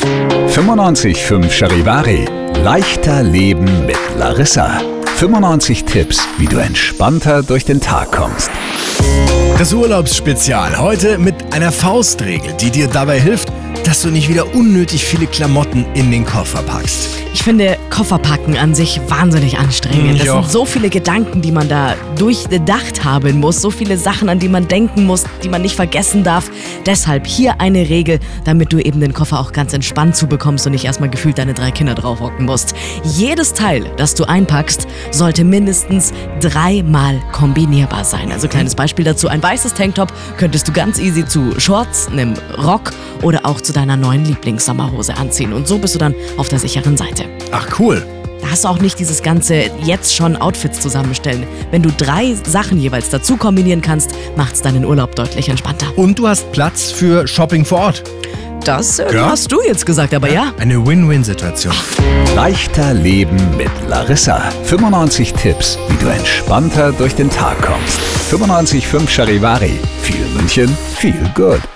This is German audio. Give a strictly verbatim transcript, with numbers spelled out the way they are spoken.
fünfundneunzig Komma fünf Charivari. Leichter Leben mit Larissa. fünfundneunzig Tipps, wie du entspannter durch den Tag kommst. Das Urlaubsspezial heute mit einer Faustregel, die dir dabei hilft, dass du nicht wieder unnötig viele Klamotten in den Koffer packst. Ich finde Kofferpacken an sich wahnsinnig anstrengend. Das sind so viele Gedanken, die man da durchdacht haben muss. So viele Sachen, an die man denken muss, die man nicht vergessen darf. Deshalb hier eine Regel, damit du eben den Koffer auch ganz entspannt zubekommst und nicht erstmal gefühlt deine drei Kinder draufhocken musst. Jedes Teil, das du einpackst, sollte mindestens dreimal kombinierbar sein. Also kleines Beispiel dazu. Ein weißes Tanktop könntest du ganz easy zu Shorts, einem Rock oder auch zu deiner neuen Lieblingssommerhose anziehen. Und so bist du dann auf der sicheren Seite. Ach cool. Da hast du auch nicht dieses ganze jetzt schon Outfits zusammenstellen. Wenn du drei Sachen jeweils dazu kombinieren kannst, macht's deinen Urlaub deutlich entspannter. Und du hast Platz für Shopping vor Ort. Das äh, Ja? hast du jetzt gesagt, aber ja. Eine Win-Win-Situation. Leichter Leben mit Larissa. fünfundneunzig Tipps, wie du entspannter durch den Tag kommst. fünfundneunzig Komma fünf Charivari. Viel München, viel Good.